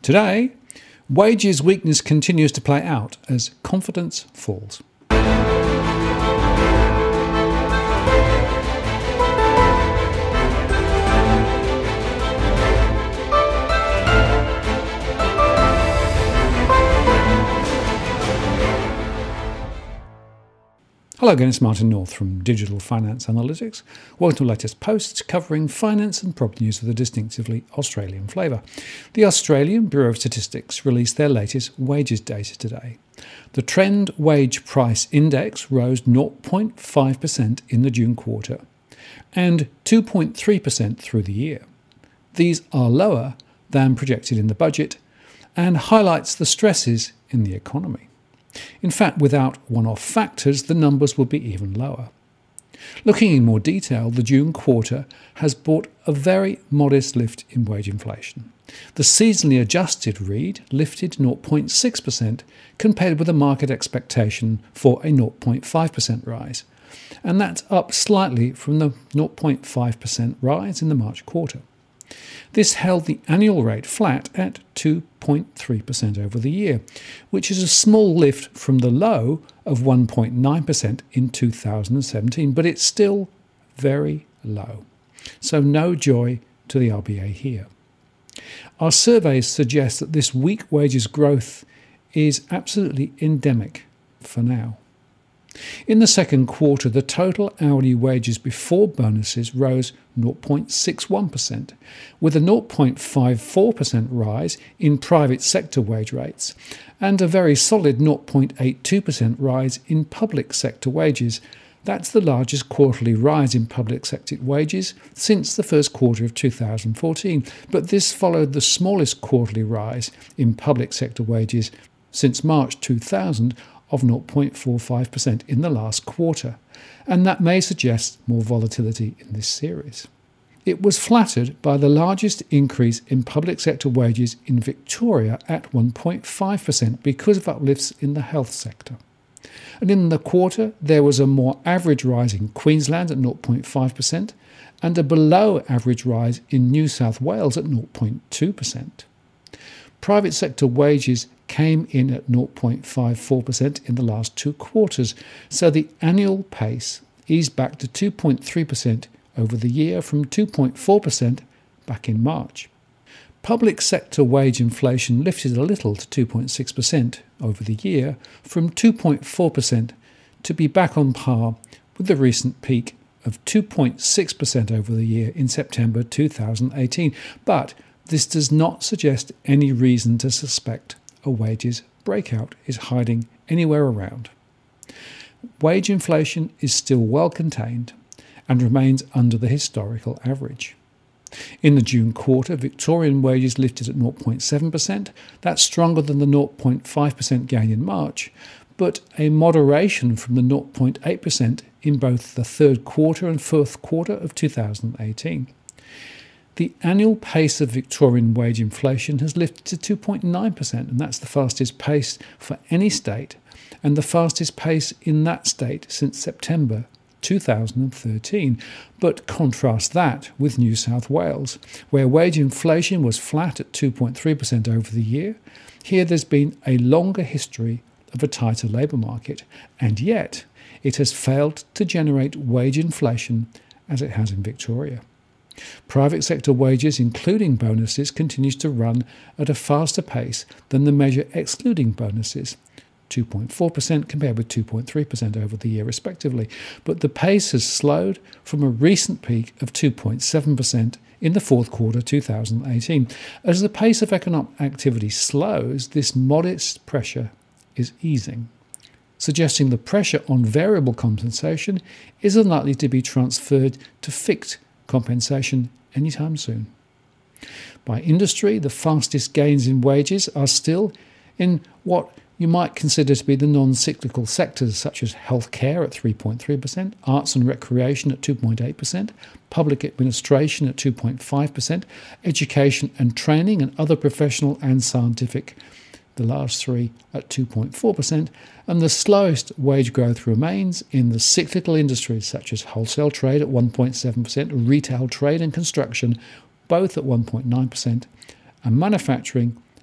Today, wages weakness continues to play out as confidence falls. Hello again, it's Martin North from Digital Finance Analytics. Welcome to the latest posts covering finance and property news with a distinctively Australian flavour. The Australian Bureau of Statistics released their latest wages data today. The Trend Wage Price Index rose 0.5% in the June quarter and 2.3% through the year. These are lower than projected in the budget and highlights the stresses in the economy. In fact, without one-off factors, the numbers would be even lower. Looking in more detail, the June quarter has brought a very modest lift in wage inflation. The seasonally adjusted read lifted 0.6% compared with a market expectation for a 0.5% rise, and that's up slightly from the 0.5% rise in the March quarter. This held the annual rate flat at 2.3% over the year, which is a small lift from the low of 1.9% in 2017, but it's still very low. So no joy to the RBA here. Our surveys suggest that this weak wages growth is absolutely endemic for now. In the second quarter, the total hourly wages before bonuses rose 0.61%, with a 0.54% rise in private sector wage rates and a very solid 0.82% rise in public sector wages. That's the largest quarterly rise in public sector wages since the first quarter of 2014, but this followed the smallest quarterly rise in public sector wages since March 2000 of 0.45% in the last quarter, and that may suggest more volatility in this series. It was flattered by the largest increase in public sector wages in Victoria at 1.5% because of uplifts in the health sector. And in the quarter, there was a more average rise in Queensland at 0.5% and a below average rise in New South Wales at 0.2%. Private sector wages came in at 0.54% in the last two quarters, so the annual pace eased back to 2.3% over the year from 2.4% back in March. Public sector wage inflation lifted a little to 2.6% over the year from 2.4% to be back on par with the recent peak of 2.6% over the year in September 2018, but this does not suggest any reason to suspect a wages breakout is hiding anywhere around. Wage inflation is still well contained and remains under the historical average. In the June quarter, Victorian wages lifted at 0.7%. That's stronger than the 0.5% gain in March, but a moderation from the 0.8% in both the third quarter and fourth quarter of 2018. The annual pace of Victorian wage inflation has lifted to 2.9%, and that's the fastest pace for any state and the fastest pace in that state since September 2013. But contrast that with New South Wales, where wage inflation was flat at 2.3% over the year. Here there's been a longer history of a tighter labour market, and yet it has failed to generate wage inflation as it has in Victoria. Private sector wages, including bonuses, continues to run at a faster pace than the measure excluding bonuses, 2.4% compared with 2.3% over the year respectively. But the pace has slowed from a recent peak of 2.7% in the fourth quarter 2018. As the pace of economic activity slows, this modest pressure is easing, suggesting the pressure on variable compensation is unlikely to be transferred to fixed compensation anytime soon. By industry, the fastest gains in wages are still in what you might consider to be the non-cyclical sectors such as healthcare at 3.3%, arts and recreation at 2.8%, public administration at 2.5%, education and training and other professional and scientific, the last three at 2.4%, and the slowest wage growth remains in the cyclical industries such as wholesale trade at 1.7%, retail trade and construction both at 1.9%, and manufacturing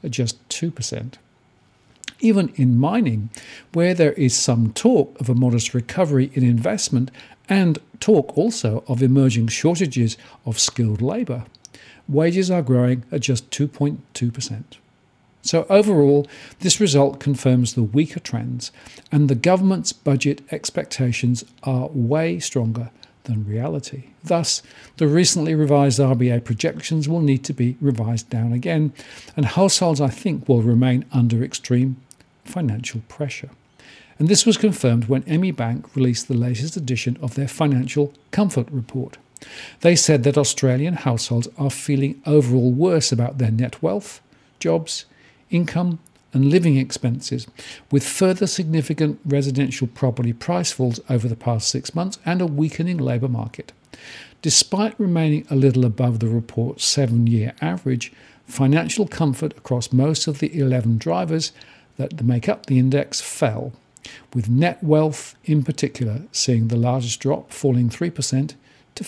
at just 2%. Even in mining, where there is some talk of a modest recovery in investment and talk also of emerging shortages of skilled labour, wages are growing at just 2.2%. So overall, this result confirms the weaker trends, and the government's budget expectations are way stronger than reality. Thus, the recently revised RBA projections will need to be revised down again, and households, I think, will remain under extreme financial pressure. And this was confirmed when ME Bank released the latest edition of their Financial Comfort Report. They said that Australian households are feeling overall worse about their net wealth, jobs, income and living expenses, with further significant residential property price falls over the past 6 months and a weakening labour market. Despite remaining a little above the report's 7-year average, financial comfort across most of the 11 drivers that make up the index fell, with net wealth in particular seeing the largest drop, falling 3% to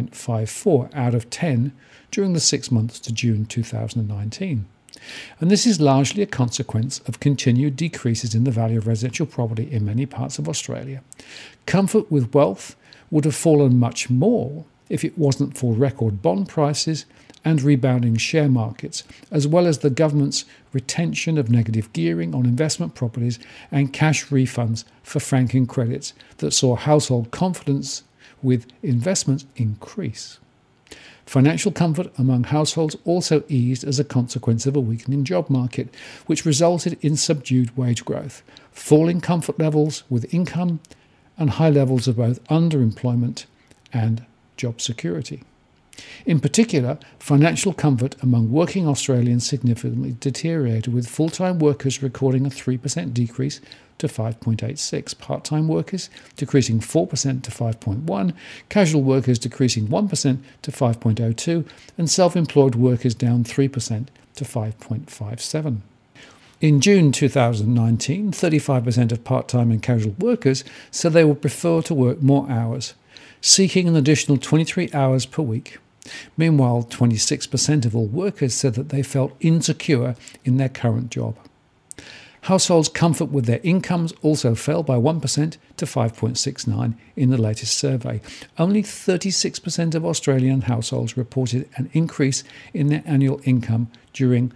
5.54 out of 10 during the 6 months to June 2019. And this is largely a consequence of continued decreases in the value of residential property in many parts of Australia. Comfort with wealth would have fallen much more if it wasn't for record bond prices and rebounding share markets, as well as the government's retention of negative gearing on investment properties and cash refunds for franking credits that saw household confidence with investments increase. Financial comfort among households also eased as a consequence of a weakening job market, which resulted in subdued wage growth, falling comfort levels with income, and high levels of both underemployment and job security. In particular, financial comfort among working Australians significantly deteriorated, with full-time workers recording a 3% decrease to 5.86, part-time workers decreasing 4% to 5.1, casual workers decreasing 1% to 5.02, and self-employed workers down 3% to 5.57. In June 2019, 35% of part-time and casual workers said they would prefer to work more hours, seeking an additional 23 hours per week. Meanwhile, 26% of all workers said that they felt insecure in their current job. Households' comfort with their incomes also fell by 1% to 5.69 in the latest survey. Only 36% of Australian households reported an increase in their annual income during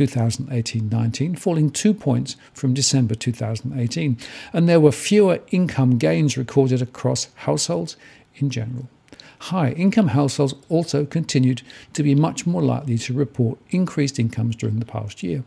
2018-19, falling 2 points from December 2018, and there were fewer income gains recorded across households in general. High-income households also continued to be much more likely to report increased incomes during the past year.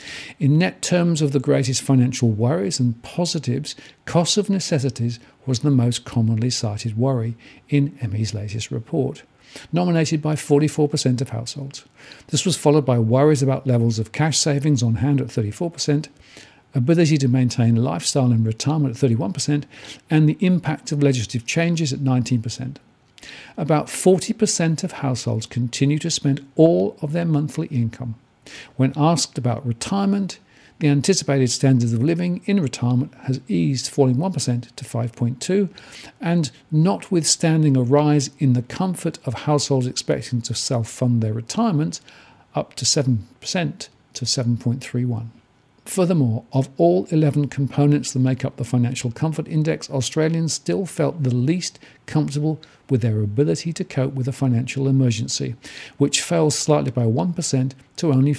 In net terms of the greatest financial worries and positives, cost of necessities was the most commonly cited worry in ME's latest report, nominated by 44% of households. This was followed by worries about levels of cash savings on hand at 34%, ability to maintain lifestyle in retirement at 31%, and the impact of legislative changes at 19%. About 40% of households continue to spend all of their monthly income. When asked about retirement, the anticipated standard of living in retirement has eased, falling 1% to 5.2, and notwithstanding a rise in the comfort of households expecting to self-fund their retirement, up to 7% to 7.31. Furthermore, of all 11 components that make up the Financial Comfort Index, Australians still felt the least comfortable with their ability to cope with a financial emergency, which fell slightly by 1% to only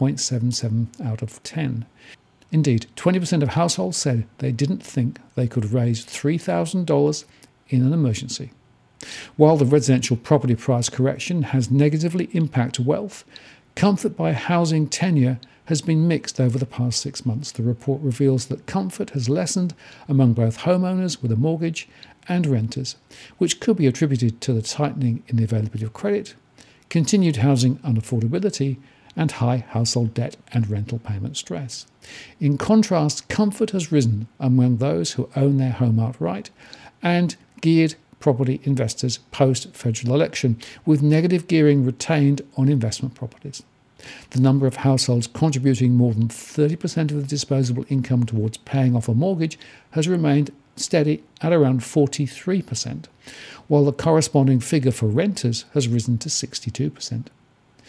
4.77 out of 10. Indeed, 20% of households said they didn't think they could raise $3,000 in an emergency. While the residential property price correction has negatively impacted wealth, comfort by housing tenure has been mixed over the past 6 months. The report reveals that comfort has lessened among both homeowners with a mortgage and renters, which could be attributed to the tightening in the availability of credit, continued housing unaffordability, and high household debt and rental payment stress. In contrast, comfort has risen among those who own their home outright and geared property investors post-federal election, with negative gearing retained on investment properties. The number of households contributing more than 30% of the disposable income towards paying off a mortgage has remained steady at around 43%, while the corresponding figure for renters has risen to 62%.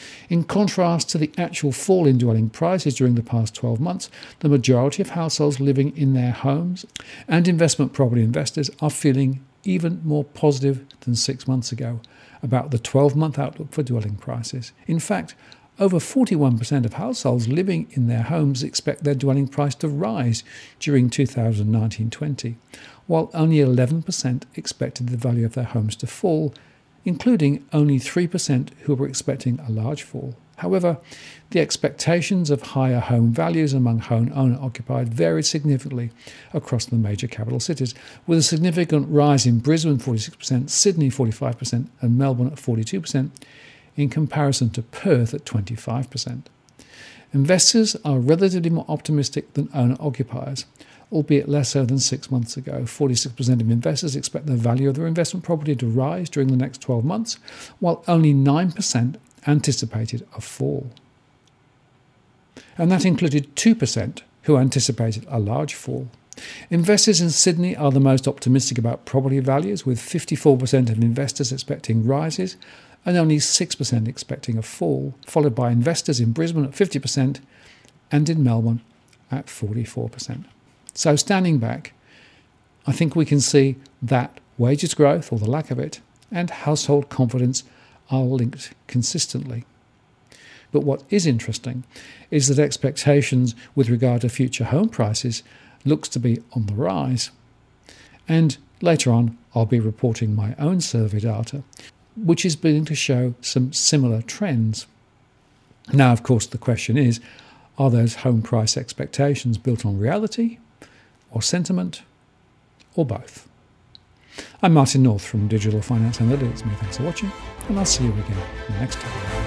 In contrast to the actual fall in dwelling prices during the past 12 months, the majority of households living in their homes and investment property investors are feeling even more positive than 6 months ago about the 12-month outlook for dwelling prices. In fact, over 41% of households living in their homes expect their dwelling price to rise during 2019-20, while only 11% expected the value of their homes to fall, including only 3% who were expecting a large fall. However, the expectations of higher home values among home owner-occupied varied significantly across the major capital cities, with a significant rise in Brisbane 46%, Sydney 45% and Melbourne at 42%, in comparison to Perth at 25%. Investors are relatively more optimistic than owner-occupiers, albeit less so than 6 months ago. 46% of investors expect the value of their investment property to rise during the next 12 months, while only 9% anticipated a fall. And that included 2% who anticipated a large fall. Investors in Sydney are the most optimistic about property values, with 54% of investors expecting rises and only 6% expecting a fall, followed by investors in Brisbane at 50% and in Melbourne at 44%. So standing back, I think we can see that wages growth, or the lack of it, and household confidence are linked consistently. But what is interesting is that expectations with regard to future home prices looks to be on the rise. And later on, I'll be reporting my own survey data, which is beginning to show some similar trends. Now, of course, the question is, are those home price expectations built on reality, or sentiment, or both? I'm Martin North from Digital Finance Analytics. Many thanks for watching, and I'll see you again next time.